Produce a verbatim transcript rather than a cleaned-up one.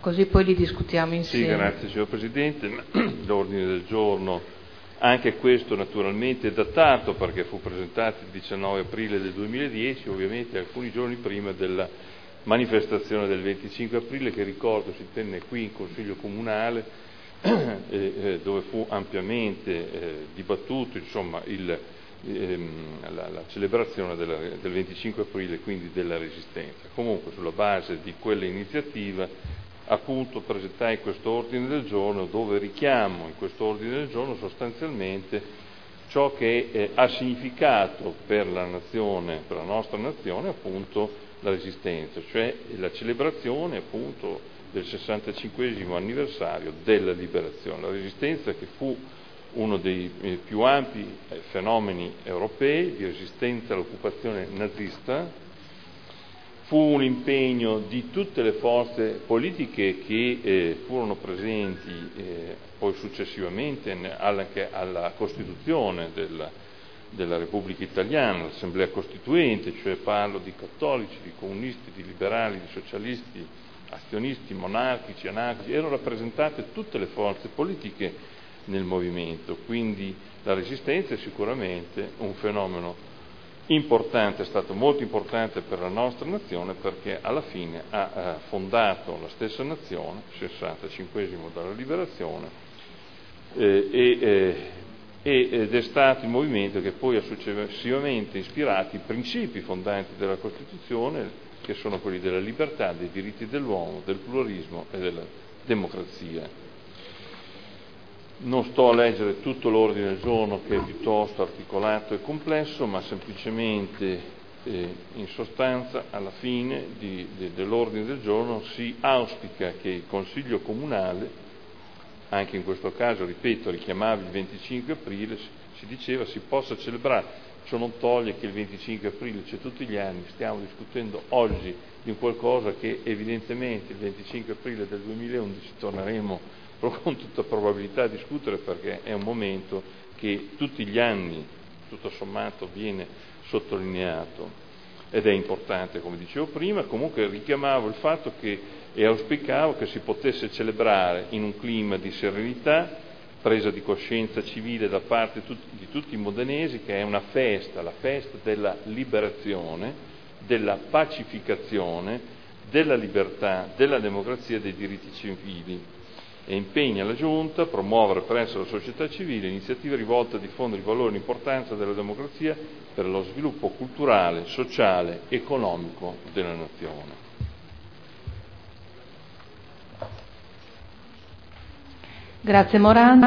così poi li discutiamo insieme. Sì, grazie signor Presidente. L'ordine del giorno, anche questo naturalmente è datato perché fu presentato il diciannove aprile del duemiladieci, ovviamente alcuni giorni prima della manifestazione del venticinque aprile, che ricordo si tenne qui in Consiglio Comunale, eh, eh, dove fu ampiamente eh, dibattuto insomma, il, ehm, la, la celebrazione della, del venticinque aprile, quindi della Resistenza. Comunque sulla base di quella iniziativa appunto presentai questo ordine del giorno, dove richiamo in questo ordine del giorno sostanzialmente ciò che eh, ha significato per la nazione, per la nostra nazione appunto la Resistenza, cioè la celebrazione appunto del sessantacinquesimo anniversario della liberazione. La Resistenza, che fu uno dei eh, più ampi eh, fenomeni europei di resistenza all'occupazione nazista, fu un impegno di tutte le forze politiche che eh, furono presenti eh, poi successivamente anche alla Costituzione della, della Repubblica Italiana, l'Assemblea Costituente, cioè parlo di cattolici, di comunisti, di liberali, di socialisti, azionisti, monarchici, anarchici, erano rappresentate tutte le forze politiche nel movimento, quindi la Resistenza è sicuramente un fenomeno importante, è stato molto importante per la nostra nazione, perché alla fine ha eh, fondato la stessa nazione, sessantacinquesimo dalla liberazione, eh, e, eh, ed è stato il movimento che poi ha successivamente ispirato i principi fondanti della Costituzione, che sono quelli della libertà, dei diritti dell'uomo, del pluralismo e della democrazia. Non sto a leggere tutto l'ordine del giorno, che è piuttosto articolato e complesso, ma semplicemente eh, in sostanza alla fine di, de, dell'ordine del giorno si auspica che il Consiglio Comunale, anche in questo caso, ripeto, richiamava il venticinque aprile, si diceva si possa celebrare. Ciò non toglie che il venticinque aprile c'è tutti gli anni, stiamo discutendo oggi di un qualcosa che evidentemente il venticinque aprile del duemilaundici torneremo con tutta probabilità a discutere, perché è un momento che tutti gli anni, tutto sommato, viene sottolineato ed è importante, come dicevo prima. Comunque richiamavo il fatto che e auspicavo che si potesse celebrare in un clima di serenità, presa di coscienza civile da parte di tutti i modenesi, che è una festa, la festa della liberazione, della pacificazione, della libertà, della democrazia e dei diritti civili, e impegna la Giunta a promuovere presso la società civile iniziative rivolte a diffondere il valore e l'importanza della democrazia per lo sviluppo culturale, sociale e economico della nazione. Grazie Morando.